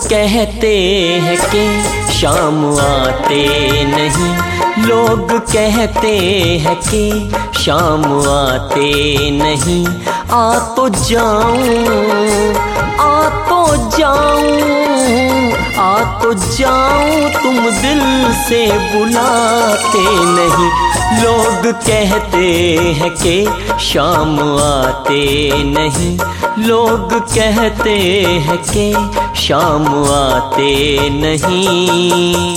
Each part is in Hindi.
कहते हैं कि शाम आते नहीं, लोग कहते हैं कि शाम आते नहीं। आ तो जाऊं, आ तो जाऊं, आ तो जाऊं, तुम दिल से बुलाते नहीं। लोग कहते हैं कि शाम आते नहीं, लोग कहते हैं कि शाम आते नहीं।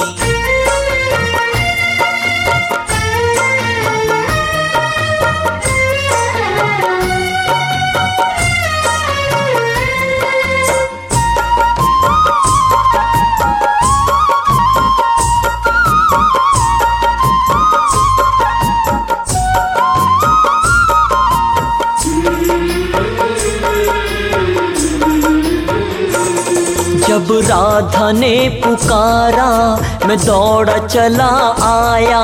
जब राधा ने पुकारा मैं दौड़ा चला आया,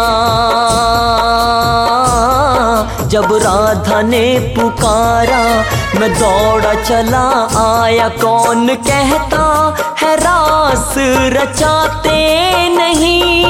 जब राधा ने पुकारा मैं दौड़ा चला आया। कौन कहता है रास रचाते नहीं,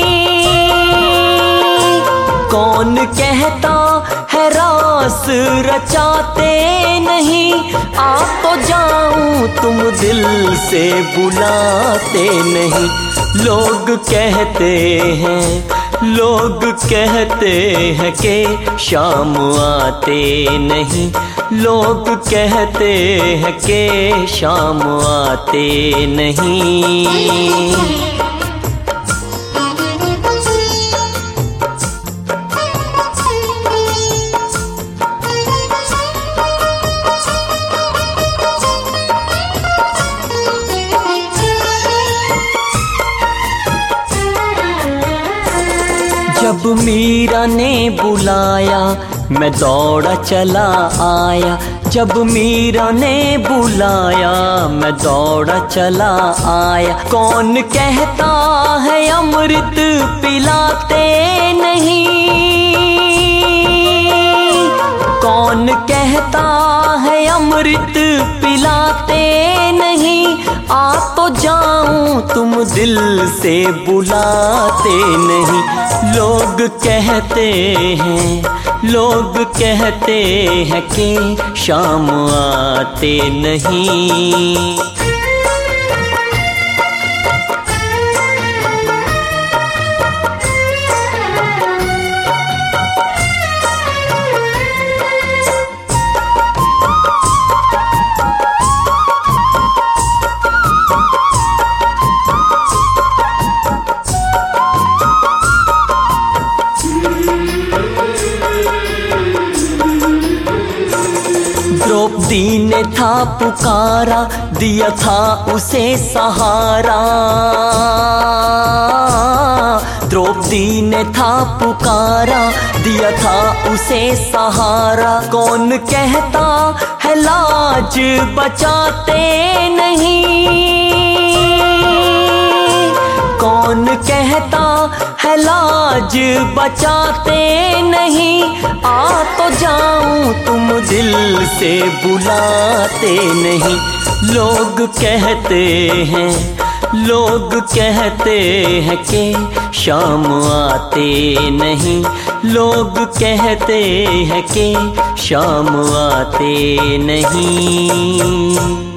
कौन कहता है रास रचाते नहीं। आ तो जाऊं, तुम दिल से बुलाते नहीं। लोग कहते हैं, लोग कहते हैं कि शाम आते नहीं, लोग कहते हैं कि शाम आते नहीं। जब मीरा ने बुलाया मैं दौड़ा चला आया, जब मीरा ने बुलाया मैं दौड़ा चला आया। कौन कहता है अमृत पिलाते नहीं, कौन कहता है अमृत पिलाते नहीं। आ तो जाऊं, तुम दिल से बुलाते नहीं। लोग कहते हैं, लोग कहते हैं कि शाम आते नहीं। द्रौपदी ने था पुकारा, दिया था उसे सहारा। द्रौपदी ने था पुकारा, दिया था उसे सहारा। कौन कहता है लाज बचाते नहीं, कौन कहता है लाज बचाते नहीं। आ तो जाऊं, तुम दिल से बुलाते नहीं। लोग कहते हैं, लोग कहते हैं कि शाम आते नहीं, लोग कहते हैं कि शाम आते नहीं।